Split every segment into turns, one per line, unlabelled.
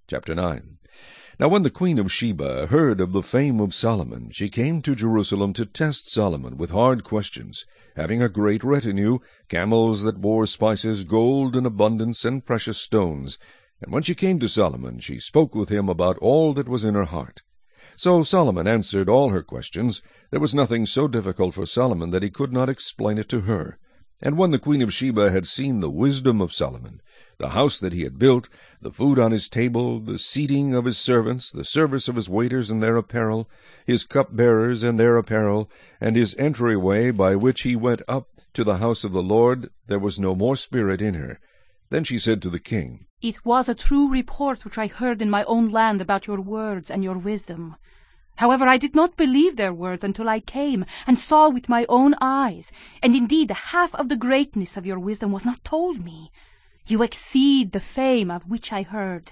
Chapter 9. Now when the queen of Sheba heard of the fame of Solomon, she came to Jerusalem to test Solomon with hard questions, having a great retinue, camels that bore spices, gold in abundance, and precious stones. And when she came to Solomon, she spoke with him about all that was in her heart. So Solomon answered all her questions. There was nothing so difficult for Solomon that he could not explain it to her. And when the queen of Sheba had seen the wisdom of Solomon, the house that he had built, the food on his table, the seating of his servants, the service of his waiters and their apparel, his cupbearers and their apparel, and his entryway by which he went up to the house of the Lord, there was no more spirit in her. Then she said to the king,
"It was a true report which I heard in my own land about your words and your wisdom. However, I did not believe their words until I came and saw with my own eyes, and indeed half of the greatness of your wisdom was not told me. You exceed the fame of which I heard.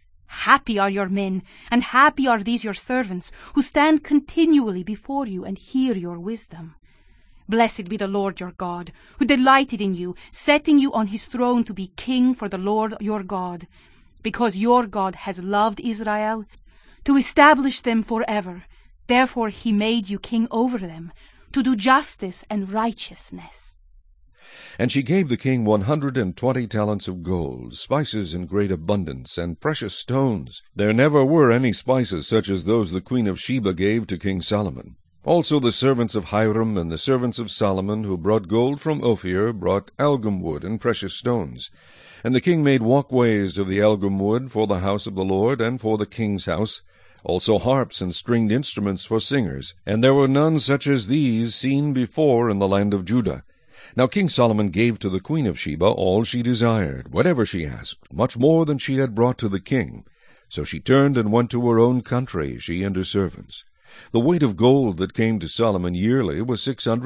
Happy are your men, and happy are these your servants, who stand continually before you and hear your wisdom. Blessed be the Lord your God, who delighted in you, setting you on his throne to be king for the Lord your God, because your God has loved Israel, to establish them forever. Therefore he made you king over them, to do justice and righteousness."
And she gave the king 120 talents of gold, spices in great abundance, and precious stones. There never were any spices such as those the queen of Sheba gave to King Solomon. Also the servants of Hiram and the servants of Solomon, who brought gold from Ophir, brought algum wood and precious stones. And the king made walkways of the algum wood for the house of the Lord and for the king's house, also harps and stringed instruments for singers. And there were none such as these seen before in the land of Judah. Now King Solomon gave to the queen of Sheba all she desired, whatever she asked, much more than she had brought to the king. So she turned and went to her own country, she and her servants. The weight of gold that came to Solomon yearly was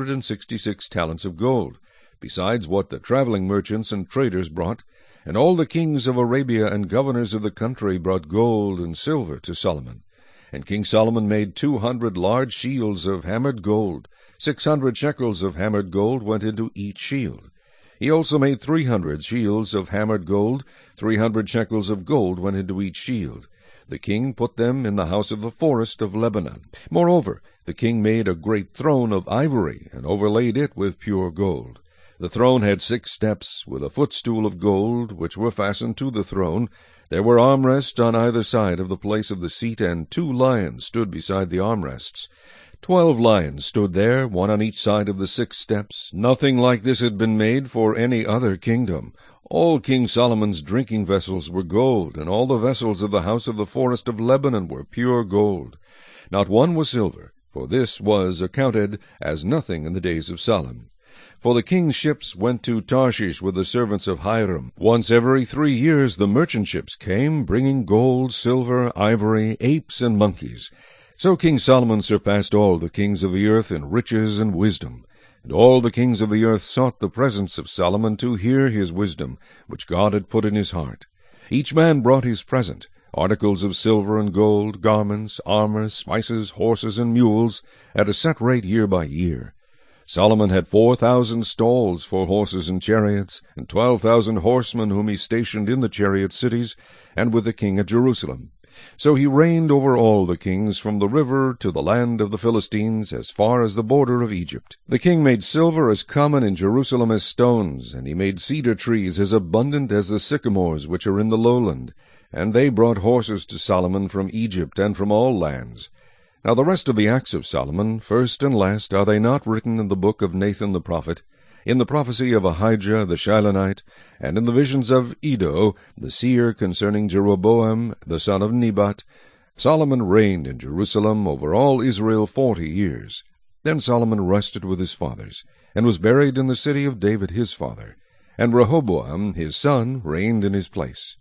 666 talents of gold, besides what the traveling merchants and traders brought. And all the kings of Arabia and governors of the country brought gold and silver to Solomon. And King Solomon made 200 large shields of hammered gold. 600 shekels of hammered gold went into each shield. He also made 300 shields of hammered gold. 300 shekels of gold went into each shield. The king put them in the house of the forest of Lebanon. Moreover, the king made a great throne of ivory, and overlaid it with pure gold. The throne had 6 steps, with a footstool of gold, which were fastened to the throne. There were armrests on either side of the place of the seat, and 2 lions stood beside the armrests. 12 lions stood there, one on each side of the 6 steps. Nothing like this had been made for any other kingdom. All King Solomon's drinking vessels were gold, and all the vessels of the house of the forest of Lebanon were pure gold. Not one was silver, for this was accounted as nothing in the days of Solomon. For the king's ships went to Tarshish with the servants of Hiram. Once every 3 years the merchant ships came, bringing gold, silver, ivory, apes, and monkeys. So King Solomon surpassed all the kings of the earth in riches and wisdom. And all the kings of the earth sought the presence of Solomon to hear his wisdom, which God had put in his heart. Each man brought his present, articles of silver and gold, garments, armor, spices, horses, and mules, at a set rate year by year. Solomon had 4,000 stalls for horses and chariots, and 12,000 horsemen whom he stationed in the chariot cities, and with the king at Jerusalem. So he reigned over all the kings from the river to the land of the Philistines, as far as the border of Egypt. The king made silver as common in Jerusalem as stones, and he made cedar trees as abundant as the sycamores which are in the lowland. And they brought horses to Solomon from Egypt and from all lands. Now the rest of the acts of Solomon, first and last, are they not written in the book of Nathan the prophet, in the prophecy of Ahijah the Shilonite, and in the visions of Iddo the seer concerning Jeroboam the son of Nebat? Solomon reigned in Jerusalem over all Israel 40 years. Then Solomon rested with his fathers, and was buried in the city of David his father. And Rehoboam his son reigned in his place.